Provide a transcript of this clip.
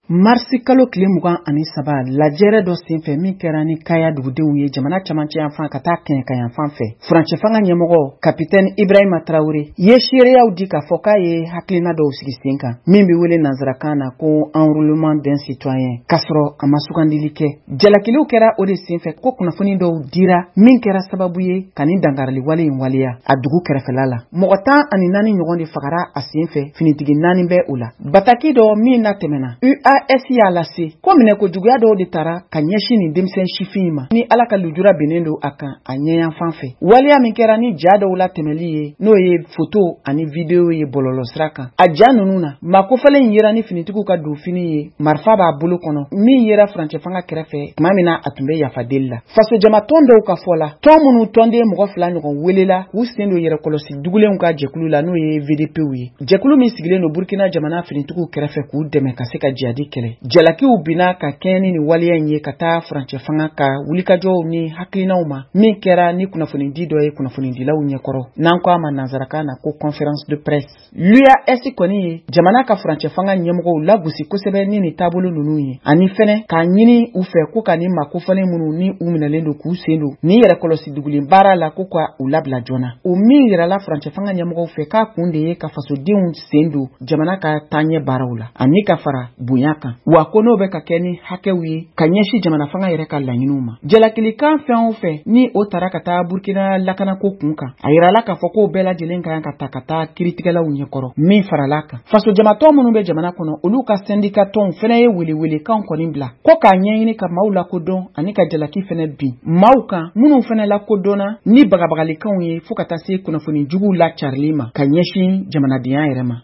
Marsi kalo tile 23 lajɛrɛ dɔ senfɛ min kɛra ni Kaya dugudenw ye jamana camancɛ yanfan ka taa kɛɲɛka yanfan fɛ. Furancɛ fanga ɲɛmɔgɔ Capitaine Ibrahima Traoré ye seereyaw di k'a fɔ k'a ye hakilina dɔw sigi sen kan min bɛ wele nanzarakan na ko enrôlement d'un citoyen k'a sɔrɔ a ma sugandili kɛ. Jalakiliw kɛra o de senfɛ ko kunnafoni dɔw dira min kɛra sababu ye ka nin dangarili wale in waleya a dugu kɛrɛfɛla la. Mɔgɔ 14 ɲɔgɔn de fagara a senfɛ, finitigi 4 bɛ o la. Bataki dɔ min na tɛmɛna UAS y'a lase ko minɛ ko juguya dɔw de tara ka ɲɛsin nin denmisɛn sifin ma ni Ala ka lujura benen don a kan a ɲɛyan fan fɛ. Waleya min kɛra ni ja dɔw la tɛmɛli ye n'o ye photo ani video ye bɔlɔlɔ sira kan. A ja ninnu na makofalen yera ni finitigiw ka donfini ye marifa b'a bolo kɔnɔ min yera furancɛ fanga kɛrɛfɛ tuma min na a tun bɛ yafadeli la. Faso jama tɔn dɔw ka fɔ la tɔn minnu tɔnden mɔgɔ 2 ɲɔgɔn welela u sen don yɛrɛ kɔlɔsi dugulenw ka jɛkulu la n'o ye VDPw ye. Jɛkulu min sigilen don Burkina jamana finitigiw kɛrɛfɛ k'u dɛmɛ ka se ka jihadi kɛlɛ. Jalakiw bina ka kɛɲɛ ni waleya in ye ka taa furancɛ fanga ka wulikajɔw ni hakilinaw ma min kɛra ni kunnafonidi dɔ ye kunnafonidilaw ɲɛkɔrɔ n'an ko a ma nanzarakan na ko conférence de presse. l'UAS kɔni ye jamana ka furancɛ fanga ɲɛmɔgɔw lagosi kosɛbɛ ni nin taabolo ninnu ye ani fɛnɛ k'a ɲini u fɛ ko ka ni makofalen minnu ni u minɛlen don k'u sen don ni yɛrɛ kɔlɔsi dugulen baara la ko ka u labila joona. O min yirala furancɛ fanga ɲɛmɔgɔw fɛ k'a kun de ye ka fasodenw sen don jamana ka taaɲɛ baaraw la ani ka fara bonya kan. Wa ko n'o bɛ ka kɛ ni hakɛw ye ka ɲɛsin jamana fanga yɛrɛ ka laɲiniw ma. Jalakilikan fɛn o fɛn ni o tara ka taa Burkina lakanako kun kan a yirala k'a fɔ k'o bɛɛ lajɛlen kan ka taa kiritigɛlaw ɲɛkɔrɔ min farala kan. Faso jamatɔn minnu bɛ jamana kɔnɔ olu ka syndicat tɔnw fɛnɛ ye welewelekan kɔni bila ko k'a ɲɛɲini ka maaw lakodɔn ani ka jalaki fɛnɛ bin maaw kan minnu fɛnɛ lakodɔnna ni bagabagalikanw ye fo ka taa se kunnafoni juguw lacarili ma ka ɲɛsin jamanadenya yɛrɛ ma.